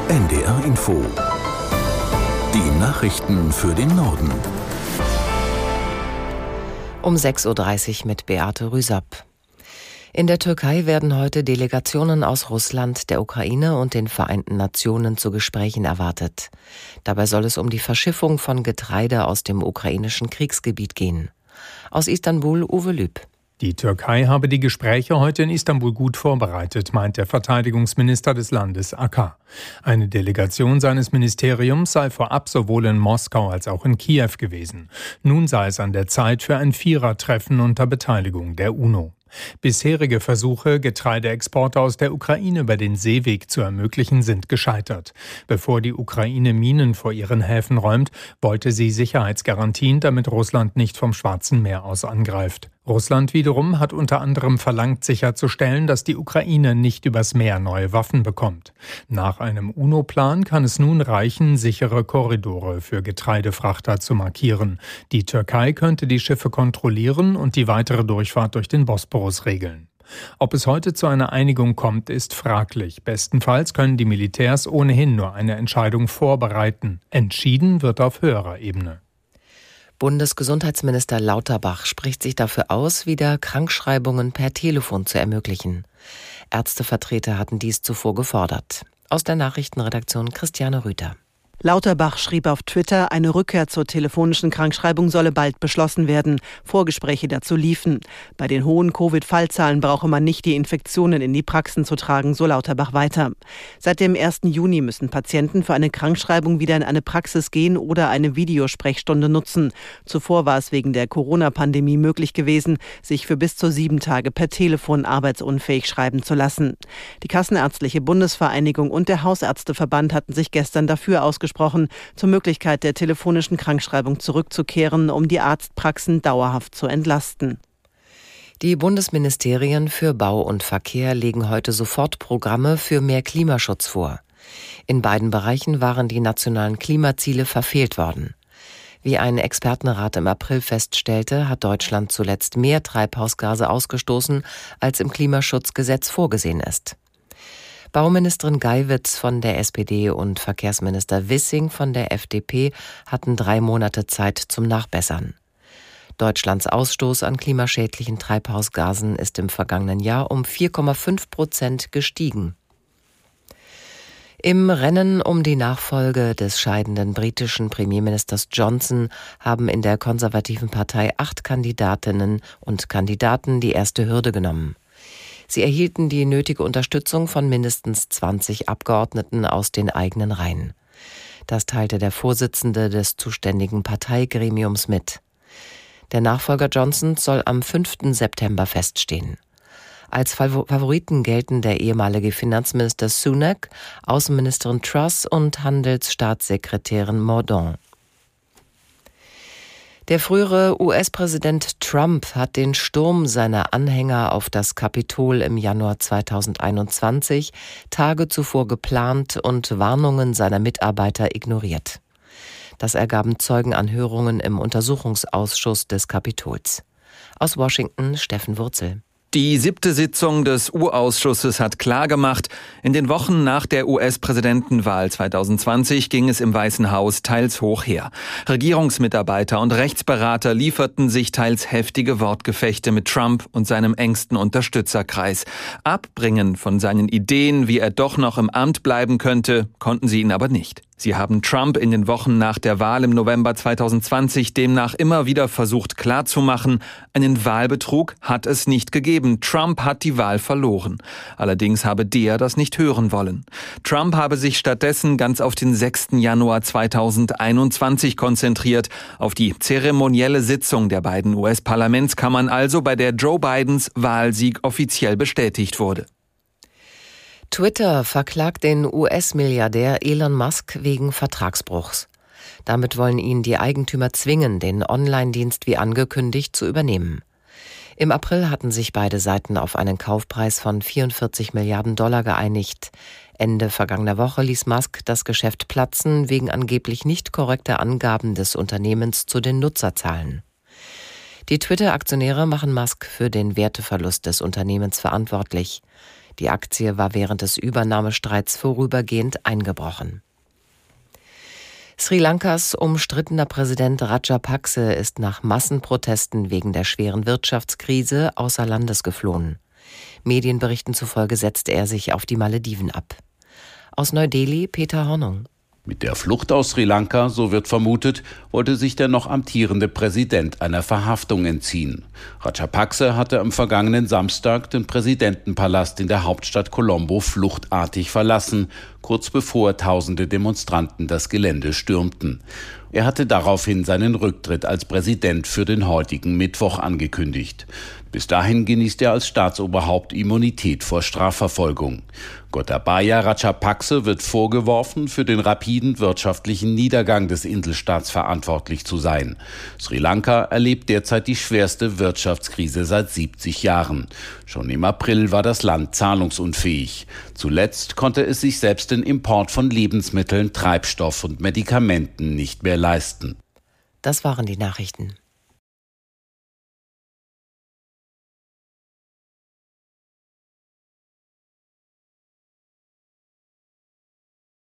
NDR Info. Die Nachrichten für den Norden. Um 6.30 Uhr mit Beate Rüsapp. In der Türkei werden heute Delegationen aus Russland, der Ukraine und den Vereinten Nationen zu Gesprächen erwartet. Dabei soll es um die Verschiffung von Getreide aus dem ukrainischen Kriegsgebiet gehen. Aus Istanbul Uwe Lüb. Die Türkei habe die Gespräche heute in Istanbul gut vorbereitet, meint der Verteidigungsminister des Landes Akar. Eine Delegation seines Ministeriums sei vorab sowohl in Moskau als auch in Kiew gewesen. Nun sei es an der Zeit für ein Vierertreffen unter Beteiligung der UNO. Bisherige Versuche, Getreideexporte aus der Ukraine über den Seeweg zu ermöglichen, sind gescheitert. Bevor die Ukraine Minen vor ihren Häfen räumt, wollte sie Sicherheitsgarantien, damit Russland nicht vom Schwarzen Meer aus angreift. Russland wiederum hat unter anderem verlangt, sicherzustellen, dass die Ukraine nicht übers Meer neue Waffen bekommt. Nach einem UNO-Plan kann es nun reichen, sichere Korridore für Getreidefrachter zu markieren. Die Türkei könnte die Schiffe kontrollieren und die weitere Durchfahrt durch den Bosporus regeln. Ob es heute zu einer Einigung kommt, ist fraglich. Bestenfalls können die Militärs ohnehin nur eine Entscheidung vorbereiten. Entschieden wird auf höherer Ebene. Bundesgesundheitsminister Lauterbach spricht sich dafür aus, wieder Krankschreibungen per Telefon zu ermöglichen. Ärztevertreter hatten dies zuvor gefordert. Aus der Nachrichtenredaktion Christiane Rüther. Lauterbach schrieb auf Twitter, eine Rückkehr zur telefonischen Krankschreibung solle bald beschlossen werden. Vorgespräche dazu liefen. Bei den hohen Covid-Fallzahlen brauche man nicht die Infektionen in die Praxen zu tragen, so Lauterbach weiter. Seit dem 1. Juni müssen Patienten für eine Krankschreibung wieder in eine Praxis gehen oder eine Videosprechstunde nutzen. Zuvor war es wegen der Corona-Pandemie möglich gewesen, sich für bis zu 7 Tage per Telefon arbeitsunfähig schreiben zu lassen. Die Kassenärztliche Bundesvereinigung und der Hausärzteverband hatten sich gestern dafür ausgesprochen, zur Möglichkeit der telefonischen Krankschreibung zurückzukehren, um die Arztpraxen dauerhaft zu entlasten. Die Bundesministerien für Bau und Verkehr legen heute Sofortprogramme für mehr Klimaschutz vor. In beiden Bereichen waren die nationalen Klimaziele verfehlt worden. Wie ein Expertenrat im April feststellte, hat Deutschland zuletzt mehr Treibhausgase ausgestoßen, als im Klimaschutzgesetz vorgesehen ist. Bauministerin Geiwitz von der SPD und Verkehrsminister Wissing von der FDP hatten 3 Monate Zeit zum Nachbessern. Deutschlands Ausstoß an klimaschädlichen Treibhausgasen ist im vergangenen Jahr um 4,5% gestiegen. Im Rennen um die Nachfolge des scheidenden britischen Premierministers Johnson haben in der konservativen Partei 8 Kandidatinnen und Kandidaten die erste Hürde genommen. Sie erhielten die nötige Unterstützung von mindestens 20 Abgeordneten aus den eigenen Reihen. Das teilte der Vorsitzende des zuständigen Parteigremiums mit. Der Nachfolger Johnsons soll am 5. September feststehen. Als Favoriten gelten der ehemalige Finanzminister Sunak, Außenministerin Truss und Handelsstaatssekretärin Mordaunt. Der frühere US-Präsident Trump hat den Sturm seiner Anhänger auf das Kapitol im Januar 2021 Tage zuvor geplant und Warnungen seiner Mitarbeiter ignoriert. Das ergaben Zeugenanhörungen im Untersuchungsausschuss des Kapitols. Aus Washington Steffen Wurzel. Die 7. Sitzung des U-Ausschusses hat klargemacht, in den Wochen nach der US-Präsidentenwahl 2020 ging es im Weißen Haus teils hoch her. Regierungsmitarbeiter und Rechtsberater lieferten sich teils heftige Wortgefechte mit Trump und seinem engsten Unterstützerkreis. Abbringen von seinen Ideen, wie er doch noch im Amt bleiben könnte, konnten sie ihn aber nicht. Sie haben Trump in den Wochen nach der Wahl im November 2020 demnach immer wieder versucht klarzumachen, einen Wahlbetrug hat es nicht gegeben. Trump hat die Wahl verloren. Allerdings habe der das nicht hören wollen. Trump habe sich stattdessen ganz auf den 6. Januar 2021 konzentriert, auf die zeremonielle Sitzung der beiden US-Parlamentskammern also, bei der Joe Bidens Wahlsieg offiziell bestätigt wurde. Twitter verklagt den US-Milliardär Elon Musk wegen Vertragsbruchs. Damit wollen ihn die Eigentümer zwingen, den Online-Dienst wie angekündigt zu übernehmen. Im April hatten sich beide Seiten auf einen Kaufpreis von 44 Milliarden Dollar geeinigt. Ende vergangener Woche ließ Musk das Geschäft platzen, wegen angeblich nicht korrekter Angaben des Unternehmens zu den Nutzerzahlen. Die Twitter-Aktionäre machen Musk für den Werteverlust des Unternehmens verantwortlich. Die Aktie war während des Übernahmestreits vorübergehend eingebrochen. Sri Lankas umstrittener Präsident Rajapakse ist nach Massenprotesten wegen der schweren Wirtschaftskrise außer Landes geflohen. Medienberichten zufolge setzte er sich auf die Malediven ab. Aus Neu-Delhi Peter Hornung. Mit der Flucht aus Sri Lanka, so wird vermutet, wollte sich der noch amtierende Präsident einer Verhaftung entziehen. Rajapakse hatte am vergangenen Samstag den Präsidentenpalast in der Hauptstadt Colombo fluchtartig verlassen, kurz bevor tausende Demonstranten das Gelände stürmten. Er hatte daraufhin seinen Rücktritt als Präsident für den heutigen Mittwoch angekündigt. Bis dahin genießt er als Staatsoberhaupt Immunität vor Strafverfolgung. Gotabaya Rajapakse wird vorgeworfen, für den rapiden wirtschaftlichen Niedergang des Inselstaats verantwortlich zu sein. Sri Lanka erlebt derzeit die schwerste Wirtschaftskrise seit 70 Jahren. Schon im April war das Land zahlungsunfähig. Zuletzt konnte es sich selbst den Import von Lebensmitteln, Treibstoff und Medikamenten nicht mehr leisten. Das waren die Nachrichten.